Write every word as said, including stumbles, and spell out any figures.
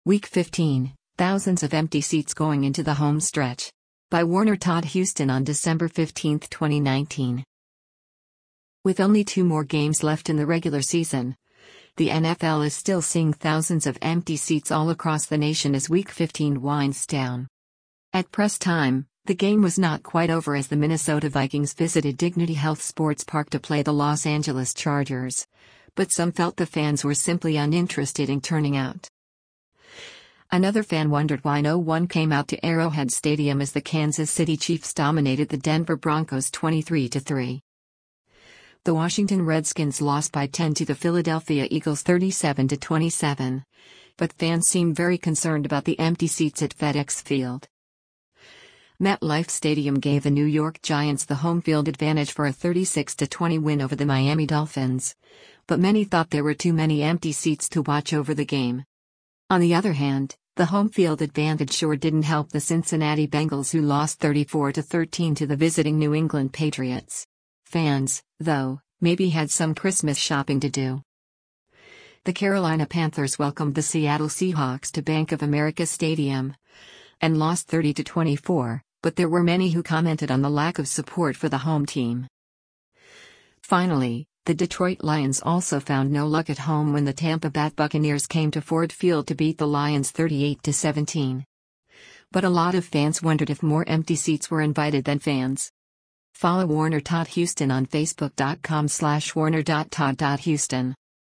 Week fifteen, thousands of empty seats going into the home stretch. By Warner Todd Huston on December fifteenth, twenty nineteen. With only two more games left in the regular season, the N F L is still seeing thousands of empty seats all across the nation as Week fifteen winds down. At press time, the game was not quite over as the Minnesota Vikings visited Dignity Health Sports Park to play the Los Angeles Chargers, but some felt the fans were simply uninterested in turning out. Another fan wondered why no one came out to Arrowhead Stadium as the Kansas City Chiefs dominated the Denver Broncos twenty-three to three. The Washington Redskins lost by ten to the Philadelphia Eagles thirty-seven to twenty-seven, but fans seemed very concerned about the empty seats at FedEx Field. MetLife Stadium gave the New York Giants the home field advantage for a thirty-six to twenty win over the Miami Dolphins, but many thought there were too many empty seats to watch over the game. On the other hand, the home field advantage sure didn't help the Cincinnati Bengals, who lost thirty-four to thirteen to the visiting New England Patriots. Fans, though, maybe had some Christmas shopping to do. The Carolina Panthers welcomed the Seattle Seahawks to Bank of America Stadium and lost thirty to twenty-four, but there were many who commented on the lack of support for the home team. Finally, the Detroit Lions also found no luck at home when the Tampa Bay Buccaneers came to Ford Field to beat the Lions thirty-eight to seventeen. But a lot of fans wondered if more empty seats were invited than fans. Follow Warner Todd Huston on Facebook dot com slash warner dot todd dot huston.